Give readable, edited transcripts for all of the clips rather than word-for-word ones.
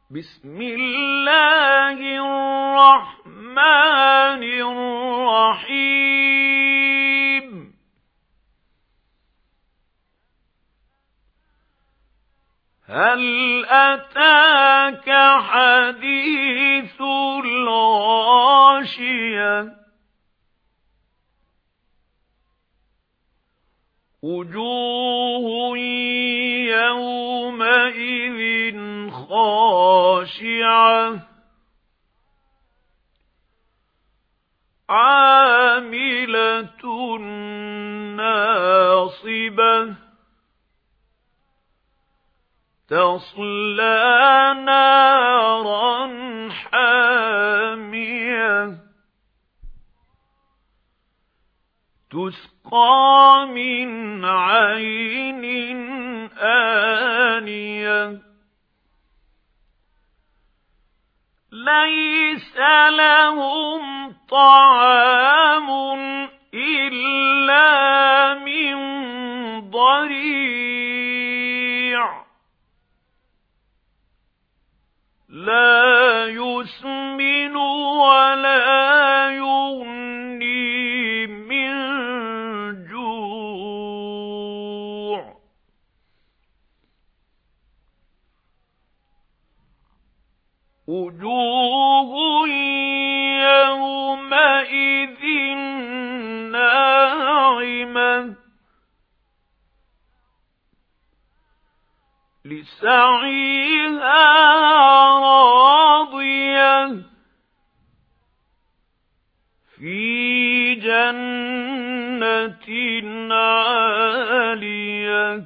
بسم الله الرحمن الرحيم هل أتاك حديث الغاشية وجوه يومئذ خاشعة عاملة ناصبة تصلى نارا حامية تسقى من عين آنية ليس لهم طعام إلا من ضريع لا يسمن ولا يغني من جوع وجوه يومئذ ناعمة لسعيها راضية في جنة عالية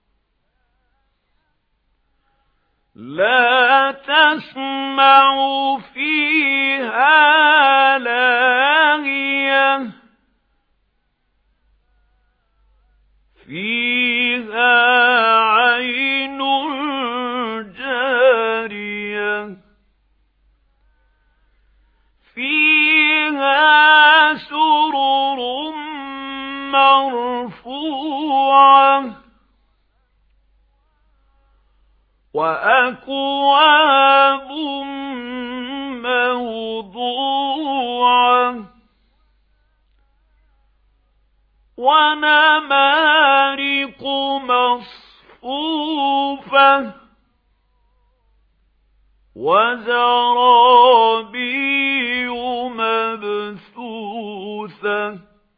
لا تسمع فيها لاغية فيها عين جارية فيها سرر مرفوعة وأكواب موضوعة ونمارق مصفوفة وزرابي مبثوثة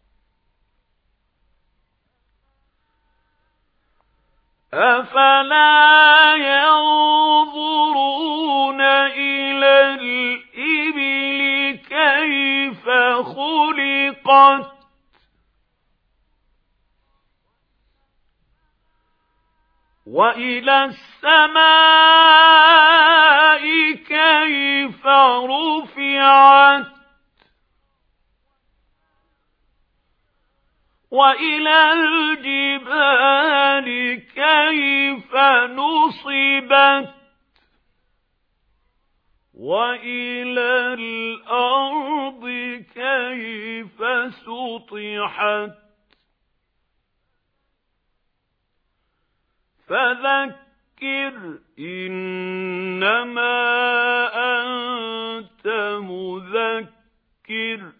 أفلا ينظرون إلى الإبل كيف خلقت وإلى السماء كيف رفعت وإلى الجبال كيف نصبت وإلى الأرض كيف سطحت فذكر إنما أنت مذكر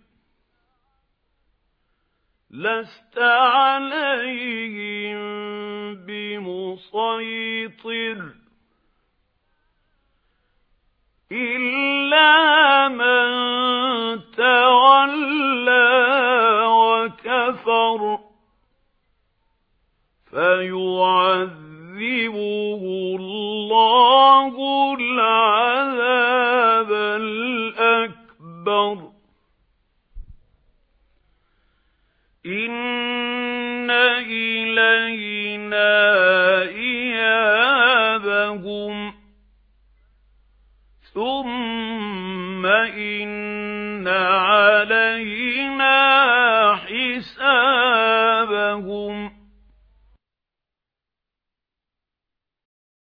لست عليهم بمسيطر إلا من تولى وكفر فيعذبه الله العذاب الأكبر إن إلينا إيابهم ثم إن